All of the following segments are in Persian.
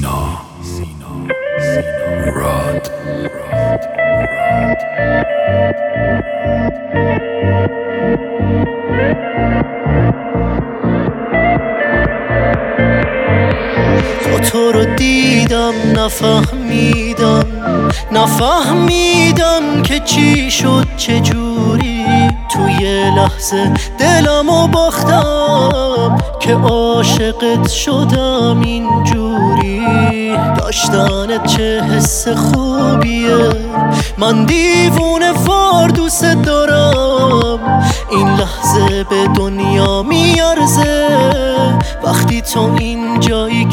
سینا راد تو رو دیدم نفهمیدم که چی شد چجوری. توی لحظه دلمو باختم که عاشقت شدم اینجوری. داشتنت چه حس خوبیه، من دیوونه وار دوست دارم. این لحظه به دنیا میارزه وقتی تو اینجایی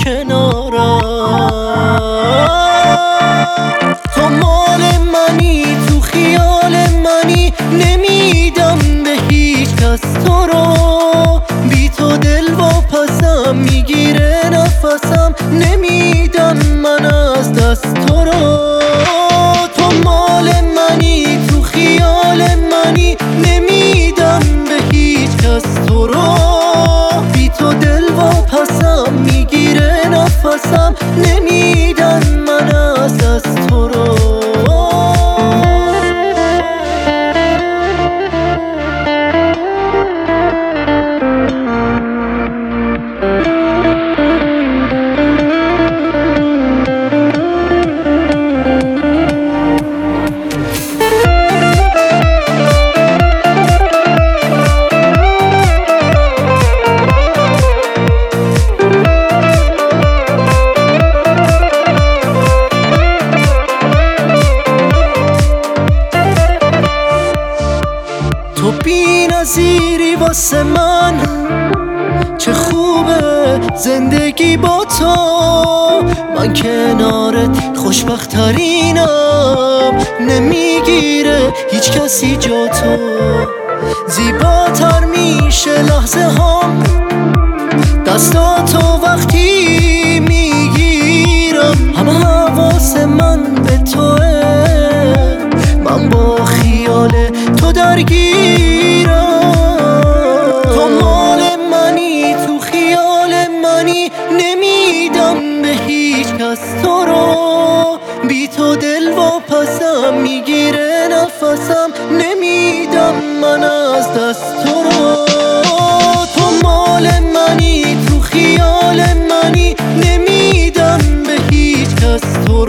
کنارم. تو مال منی، تو خیال منی، نمیدم به هیچ کس تو رو. بی تو دل واپسم میگیره نفسم، نمیدم من از دست تو رو. تو مال منی، تو خیال منی، نمیدم به هیچ کس تو رو. بی تو دل واپسم میگیره نفسم، نمیدم من از دست تو رو. تو بی‌نظیری واسه من، چه خوبه زندگی با تو. من کنارت خوشبخت‌ترینم، نمیگیره هیچ کسی جا تو. زیباتر میشه لحظه هم دستاتو وقتی میگیرم. همه حواس من به توه، من با خیال تو درگیرم. تو مال منی، تو خیال منی، نمیدم به هیچ کس تو رو. بی تو دل واپسم میگیره نفسم، نمیدم من از دست تو رو. تو مال منی، تو خیال منی، نمیدم به هیچ کس تو